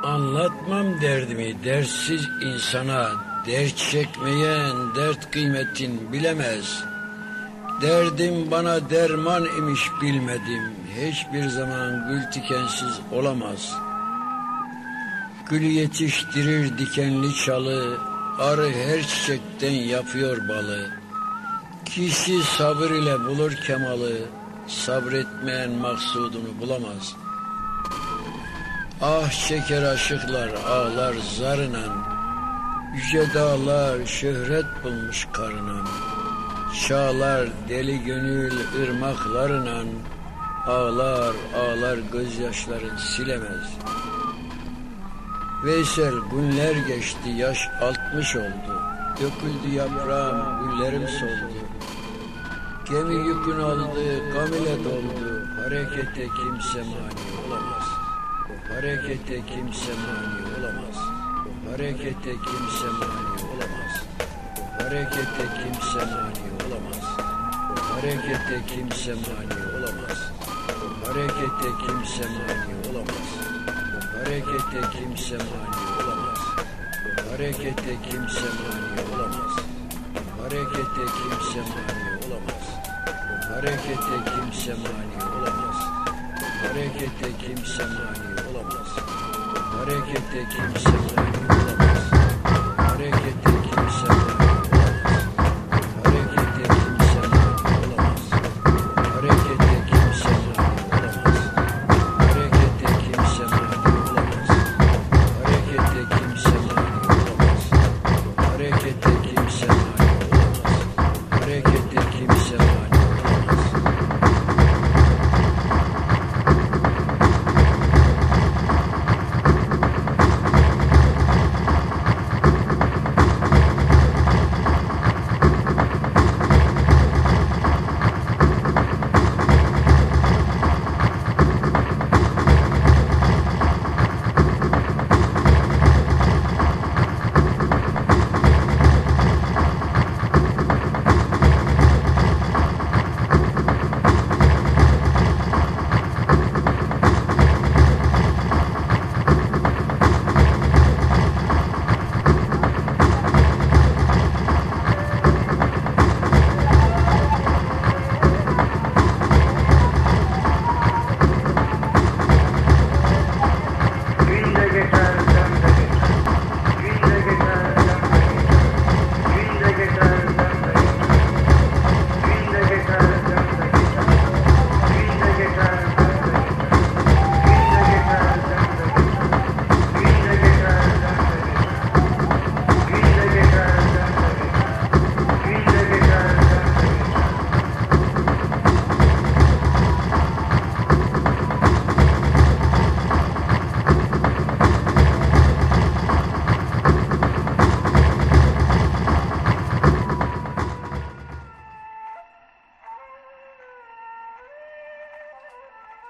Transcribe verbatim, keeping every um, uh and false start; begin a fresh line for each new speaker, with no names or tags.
Anlatmam derdimi dertsiz insana, dert çekmeyen dert kıymetin bilemez. Derdim bana derman imiş bilmedim, hiçbir zaman gül tikensiz olamaz. Gülü yetiştirir dikenli çalı, arı her çiçekten yapıyor balı. Kişi sabır ile bulur kemalı, sabretmeyen maksudunu bulamaz. Ah çeker aşıklar ağlar zarınan, yüce dağlar şöhret bulmuş karına. Çağlar deli gönül ırmaklarına, ağlar ağlar gözyaşların silemez. Veysel günler geçti, yaş altmış oldu, döküldü yaprağım, güllerim soldu. Gemi yükün aldı, gam ile doldu, harekete kimse mani olamaz. Harekete kimse mani olamaz. Harekete kimse mani olamaz. Harekete kimse mani olamaz. Harekete kimse mani olamaz. Harekete kimse mani olamaz. Harekete kimse mani olamaz. Harekete kimse mani olamaz. Harekete kimse mani olamaz. Harekete kimse mani olamaz. Harekete kimse mani olamaz. Harekete kimse mani olamaz. Harekete